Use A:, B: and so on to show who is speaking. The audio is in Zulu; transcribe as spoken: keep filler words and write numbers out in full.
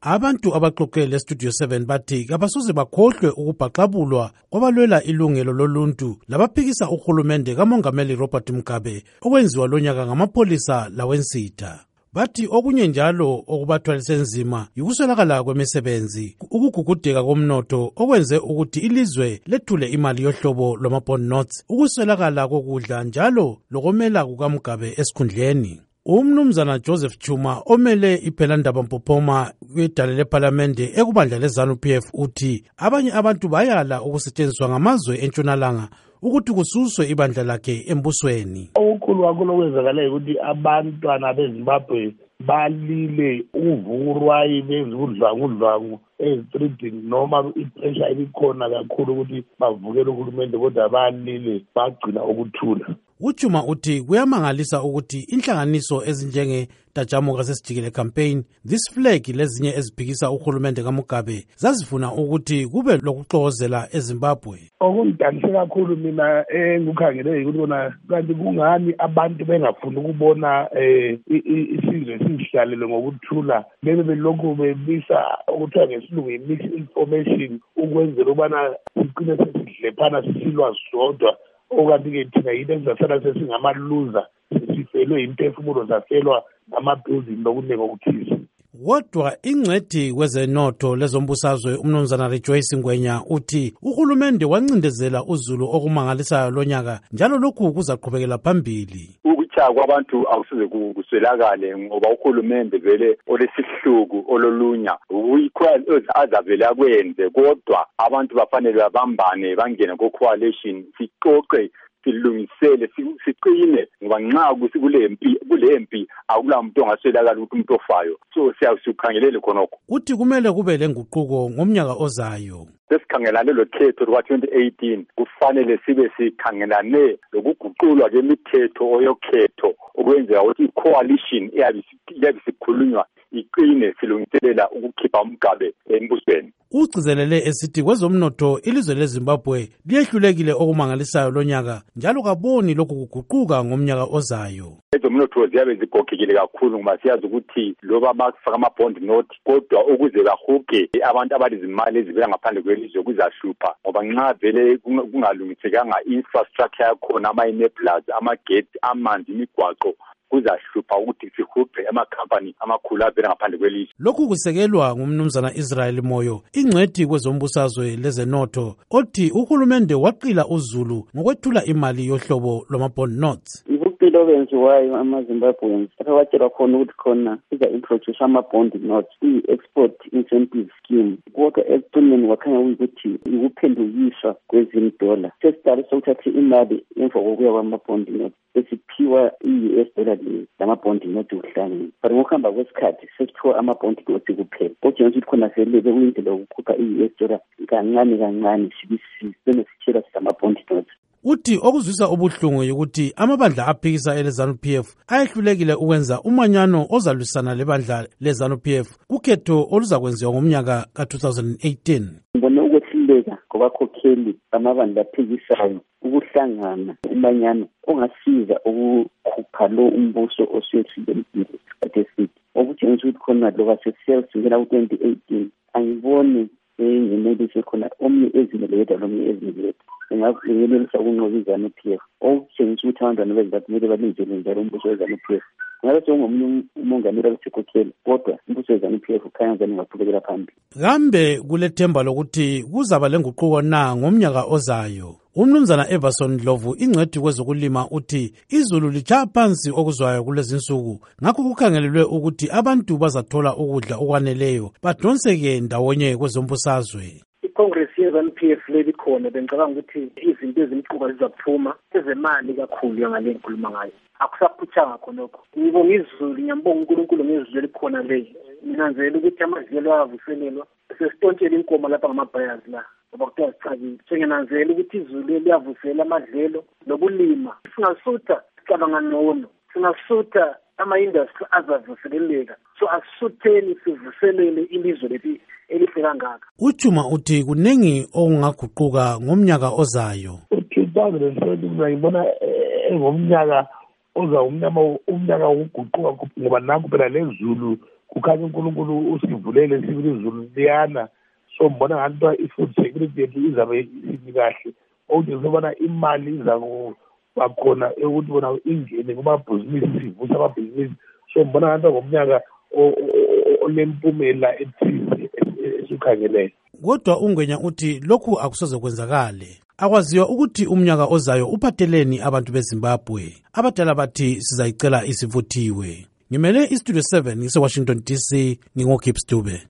A: Abantu abaxoxele Studio seven bathi kabasoze bakhohlwe ukubhaxabulwa kwabalwela ilungelo loluntu labaphikisa uhulumende kaMongameli Robert Mugabe okwenziwa lonyaka ngamapholisa lawensitha. Bathi okunye njalo okubathwalise nzima yikuswelakala kwemisebenzi, ukugugudeka komnotho okwenze ukuthi ilizwe lethule imali yohlobo lwama-bond notes, ukuswelakala kokudla njalo lokomela kukaMugabe esikhundleni. Umnumzana Joseph Chuma omele iPhelandaba Mpophoma kwidale lePhalamende ekubandla leZANU P F uthi abanye abantu bayala ukusetshenziswa ngamazwe entshonalanga ukuthi kususwe ibandla lakhe embusweni.
B: Okukhulu kakhulu okwenzakalayo ukuthi abantwana beZimbabwe balile uvurwayi bezudlwangudlwangu ezitreetini noma ipressure ibikhona kakhulu ukuthi bavukele uhulumende kodwa balile bagcina ukuthula.
A: Uchuma uthi kuyamangalisa ukuthi inhlanganiso ezinjenge Tajamuka Sesijikile campaign, this flag lezinye eziphikisa uhulumende kaMugabe zazifuna ukuthi kube lokuxokozela eZimbabwe.
B: Okungidanise kakhulu mina engikukhangele ukuthi bona kanti kungani abantu bengafuni ukubona isizwe sihlalele ngokuthula, bebe belokhu bebisa okuthiwa ngesilungu i-misinformation ukwenzela ubana sigcine sesidlephana sisilwa sodwa. Okanti-ke thina yinto ezasala sesingamaluza, sifelwe imphefumulo zafelwa ngama-building nokuningi okuthize.
A: Kodwa ingcwethi kwezenotho lezombusazwe umnumzana Rejoice Ngwenya uthi uhulumende wancindezela uZulu okumangalisayo lonyaka njalo lokhu kuzaqhubekela phambili.
C: Ukutsha kwabantu akusize kuswelakale ngoba uhulumende vele olesihluku ololunya uyikho azavele akwenze, kodwa abantu bafanele babambane bangene ku-coalition siqoqe silungisele siqine ngoba nxa kulempi kulempi akulamuntu ongaswelakala ukuthi umuntu ofayo, so siyakukhangelele khonokho.
A: Uthi kumele kube lenguquko ngomnyaka ozayo.
C: Sesikhangelane lo khetho lwa twenty eighteen kufanele sibe sikhangelane lokuguqulwa kwemithetho oyokhetho okwenzeka ukuthi i-coalition iyabe sikhulunywa iqine silungiselela ukukhipha uMugabe embusweni.
A: Ugcizelele esithi kwezomnotho ilizwe leZimbabwe liyehlulekile okumangalisayo lonyaka njalo kaboni lokhu kuguquka ngomnyaka ozayo.
C: Ezomnotho ziyabe zigogekile kakhulu ngoba siyazi ukuthi loba bakufaka ama-bond note kodwa ukuze bahuge abantu abalizimali ezivela ngaphandle kwelizwe kuzahlupha ngoba nxa vele kungalungisekanga infrastructure yakhona, ama-enablers, amageti, amanzi, imigwaqo, kuzahlupha ukuthi sihuphe amakhampani amakhulu avela ngaphandle kwelizwe.
A: Lokhu kusekelwa ngumnumzana Israel Moyo, ingcwethi kwezombusazwe lezenotho, othi uhulumende waqila uZulu ngokwethula imali yohlobo lwama-bond notes.
D: Impilo okwenziwayo ama-Zimbabweans abawatshelwa khona ukuthi khona iza-introduce ama-bond notes, i-export incentive scheme, kodwa ekugcineni wakhanya ukuthi ukuphendukiswa kwezimdola sesiqale sokuthatha imali emva kokuya kwama-bond notes esiphiwa i-U S dollar lama-bond notes kuhlangene, but ngokuhamba kwesikhathi sesiphiwa ama-bond notes kuphela, okutshengisa ukuthi khona selebe kuyindlela yokukhupha i-U S dollar kancane kancane sibisisene sitshela sama-bond notes.
A: Uthi okuzwisa ubuhlungu ukuthi amabandla aphikisa eleZANU P F ayehlulekile ukwenza umanyano ozalwisana lebandla leZANU P F kukhetho oluzakwenziwa ngomnyaka ka two thousand eighteen.
D: Ngibone ukwehluleka kwabakhokheli bamabandla aphikisayo ukuhlangana umanyano ongasiza ukukhupha lo umbuso osuyethile isikhathi eside, okutshengisa ukuthi khona loba sesiyasungela ku-twenty eighteen angiboni engenelisi khona omnye ezimele yedwa lomnye ezimele yedwa engakungenelisa ukunqoba iZANU P F, okutshengisa ukuthi abantwana beZimbabwe kumele balindele njalo umbuso weZANU P F. Ngabe sengomnye umongameli abesikhokheli kodwa umbuso weZANU P F ukhanya ngani ungaqhubekela phambili.
A: Kambe kulethemba lokuthi kuzaba lenguquko na ngomnyaka ozayo? Umnumzana Everson Dlovu, ingcwethi kwezokulima, uthi izulu litshaya phansi okuzwayo kulezi nsuku, ngakho kukhangelelwe ukuthi abantu bazathola ukudla okwaneleyo badonseke ndawonye kwezombusazwe.
E: iCongress yeZANU P F lebikhona bengicabanga ukuthi izinto ezimquka zizaphuma ezemali kakhulu yangale ngikhuluma ngayo. Akusaphuthanga khonokho. Ngibonga izulu, ngiyambonga uNkulunkulu ngezulu elikhona le. Nginanzela ukuthi amadlelo ayavuselelwa sesitontshela inkomo lapha ngamabhayazi la. Ngoba kuthiwa sicabile. Senginanzela ukuthi izulu liyavusela amadlelo nobulima. Singasutha sicabanga ngcono. Singasutha ama-industry azavuseleleka. So asisutheni sivuselele ilizwe leli elihle kangaka.
A: Uchuma uthi kunengi okungaguquka ngomnyaka ozayo.
B: two thousand seventeen ngiyibona engomnyaka oza umnyama umnyaka wokuguquka ngoba nanku phela lezulu kukhanya uNkulunkulu usivulele sibili izulu liyana, so mbona ngani i-food security yethu izabe isibi kahle. Okunye ngizobona imali iza kubakhona ukuthi bona ingene kumabhizinisi, sivusa amabhizinisi. So mbona ngani ngomnyaka olempumela ethize esikhangeleyo.
A: Kodwa uNgwenya uthi lokhu akusoze kwenzakale. Akwaziwa ukuthi umnyaka ozayo uphatheleni abantu beZimbabwe. Abadala bathi sizayicela isivuthiwe. Ngimele iStudio seven ngise Washington D C, ngingoKips Dube.